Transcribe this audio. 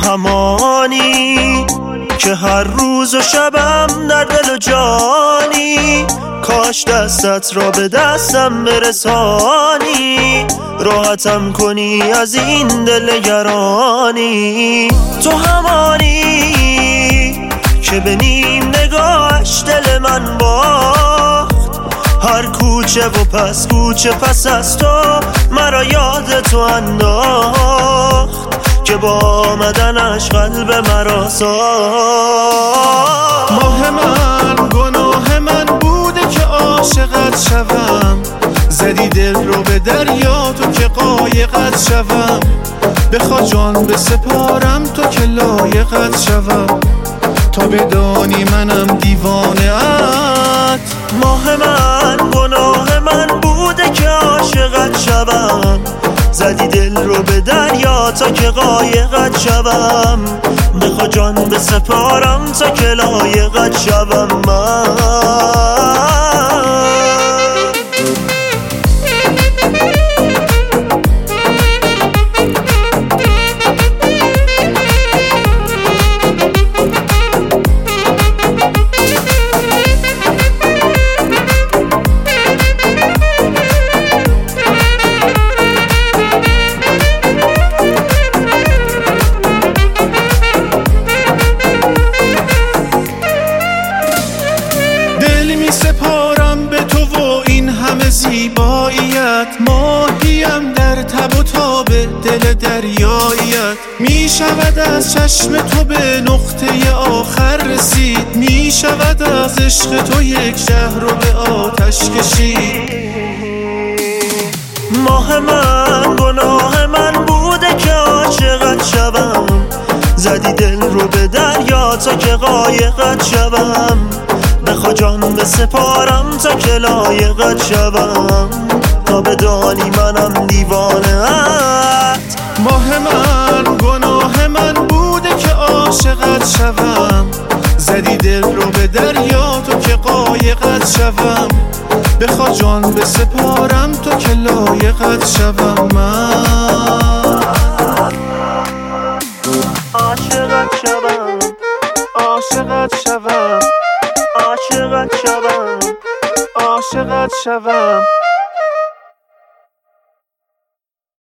همانی که هر روز و شبم در دل و جانی، کاش دستت را به دستم برسانی، راحتم کنی از این دل نگرانی. تو همانی که به نیم نگاهش دل من باخت، هر کوچه و پس کوچه پس از تو مرا یاد تو انداخت، که با آمدنش قلب مرا ساخت. ماه من گناه من بوده که عاشقت شوم، زدی دل رو به دریا تو که قایقت شوم، بخوا جان بسپارم تو که لایقت شوم، تا بدانی منم دیوانه ات. ماه من گناه من بوده که عاشقت شوم، زدی دل رو به دریا تا که قایقت شوم، بخوا جان بسپارم تا که لایقت شوم من. سپارم به تو و این همه زیباییت، ماهیم در تب و تاب دل دریاییت، می شود از چشم تو به نقطه آخر رسید، می شود از عشق تو یک شهر رو به آتش کشید. ماه من گناه من بوده که عاشقت شوم، زدی دل رو به دریا تا که قایقت شوم، بخوا جان بسپارم تا که لایقت شوم، تا بدانی منم دیوانه ات. ماه من گناه من بوده که عاشقت شوم، زدی دل رو به دریا تو که قایقت شوم، بخوا جان بسپارم تو که لایقت شوم من. عاشقت شوم، عاشقت شوم، عاشقت شوم، عاشقت شوم.